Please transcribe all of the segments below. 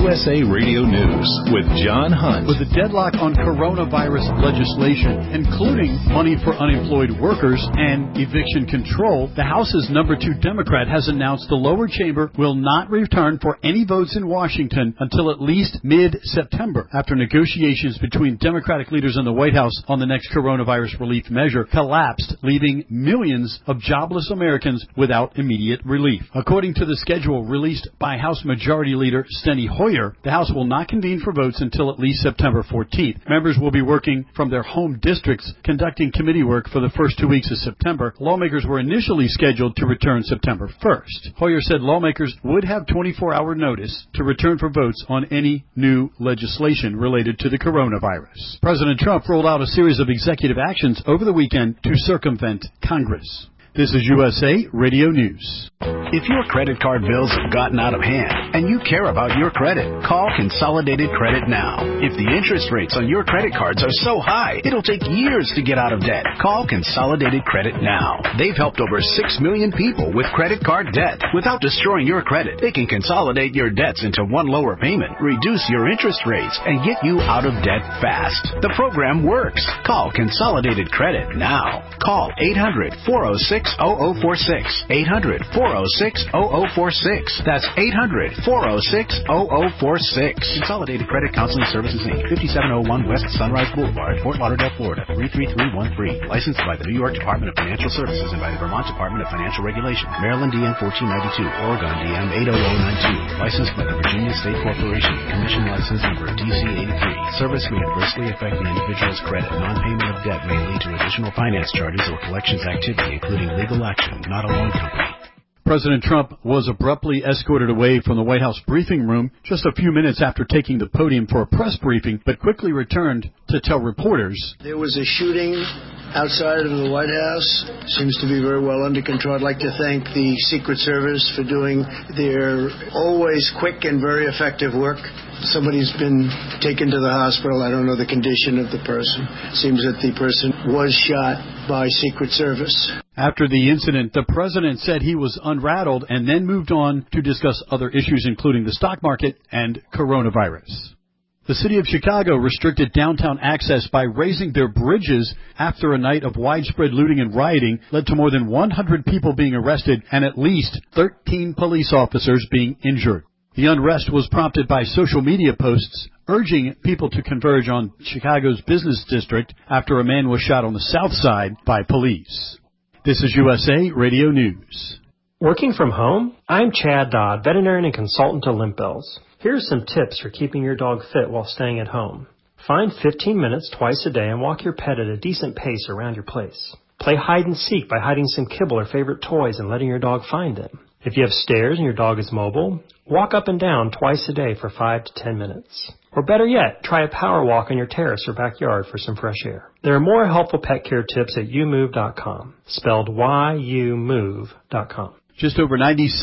USA Radio News with John Hunt. With a deadlock on coronavirus legislation, including money for unemployed workers and eviction control, the House's number 2 Democrat has announced the lower chamber will not return for any votes in Washington until at least mid-September, after negotiations between Democratic leaders in the White House on the next coronavirus relief measure collapsed, leaving millions of jobless Americans without immediate relief. According to the schedule released by House Majority Leader Steny Hoyer, the House will not convene for votes until at least September 14th. Members will be working from their home districts, conducting committee work for the first 2 weeks of September. Lawmakers were initially scheduled to return September 1st. Hoyer said lawmakers would have 24-hour notice to return for votes on any new legislation related to the coronavirus. President Trump rolled out a series of executive actions over the weekend to circumvent Congress. This is USA Radio News. If your credit card bills have gotten out of hand and you care about your credit, call Consolidated Credit now. If the interest rates on your credit cards are so high, it'll take years to get out of debt. Call Consolidated Credit now. They've helped over 6 million people with credit card debt. Without destroying your credit, they can consolidate your debts into one lower payment, reduce your interest rates, and get you out of debt fast. The program works. Call Consolidated Credit now. Call 800-406-0046. 800-406-0046. That's 800-406-0046. Consolidated Credit Counseling Services, Inc., 5701 West Sunrise Boulevard, Fort Lauderdale, Florida, 33313. Licensed by the New York Department of Financial Services and by the Vermont Department of Financial Regulation. Maryland DM 1492, Oregon DM 80092. Licensed by the Virginia State Corporation. Commission license number DC 83. Service may adversely affect the individual's credit. Non-payment of debt may lead to additional finance charges or collections activity, including legal action, not a loan company. President Trump was abruptly escorted away from the White House briefing room just a few minutes after taking the podium for a press briefing, but quickly returned to tell reporters. There was a shooting outside of the White House. Seems to be very well under control. I'd like to thank the Secret Service for doing their always quick and very effective work. Somebody's been taken to the hospital. I don't know the condition of the person. Seems that the person was shot by Secret Service. After the incident, the president said he was unrattled and then moved on to discuss other issues, including the stock market and coronavirus. The city of Chicago restricted downtown access by raising their bridges after a night of widespread looting and rioting led to more than 100 people being arrested and at least 13 police officers being injured. The unrest was prompted by social media posts urging people to converge on Chicago's business district after a man was shot on the south side by police. This is USA Radio News. Working from home? I'm Chad Dodd, veterinarian and consultant to Limp Bells. Here are some tips for keeping your dog fit while staying at home. Find 15 minutes twice a day and walk your pet at a decent pace around your place. Play hide and seek by hiding some kibble or favorite toys and letting your dog find them. If you have stairs and your dog is mobile, walk up and down twice a day for 5 to 10 minutes. Or better yet, try a power walk on your terrace or backyard for some fresh air. There are more helpful pet care tips at youmove.com, spelled YOUMOVE.com. Just over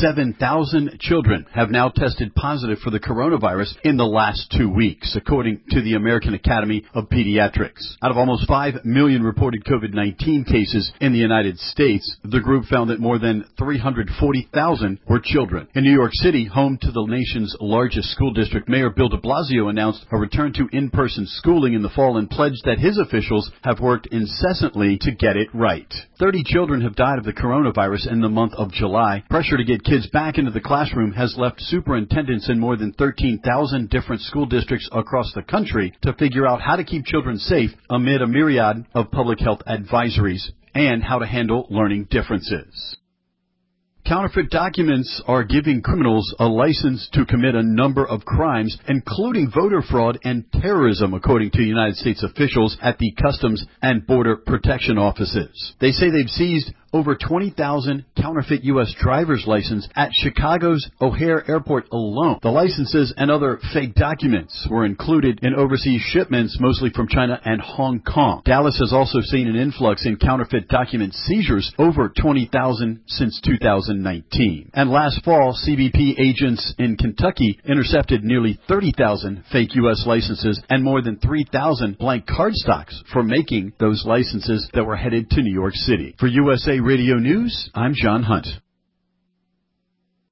97,000 children have now tested positive for the coronavirus in the last 2 weeks, according to the American Academy of Pediatrics. Out of almost 5 million reported COVID-19 cases in the United States, the group found that more than 340,000 were children. In New York City, home to the nation's largest school district, Mayor Bill de Blasio announced a return to in-person schooling in the fall and pledged that his officials have worked incessantly to get it right. 30 children have died of the coronavirus in the month of July. Pressure to get kids back into the classroom has left superintendents in more than 13,000 different school districts across the country to figure out how to keep children safe amid a myriad of public health advisories and how to handle learning differences. Counterfeit documents are giving criminals a license to commit a number of crimes, including voter fraud and terrorism, according to United States officials at the Customs and Border Protection offices. They say they've seized over 20,000 counterfeit U.S. driver's licenses at Chicago's O'Hare Airport alone. The licenses and other fake documents were included in overseas shipments, mostly from China and Hong Kong. Dallas has also seen an influx in counterfeit document seizures, over 20,000 since 2019. And last fall, CBP agents in Kentucky intercepted nearly 30,000 fake U.S. licenses and more than 3,000 blank cardstocks for making those licenses that were headed to New York City. For USA Radio News, I'm John Hunt.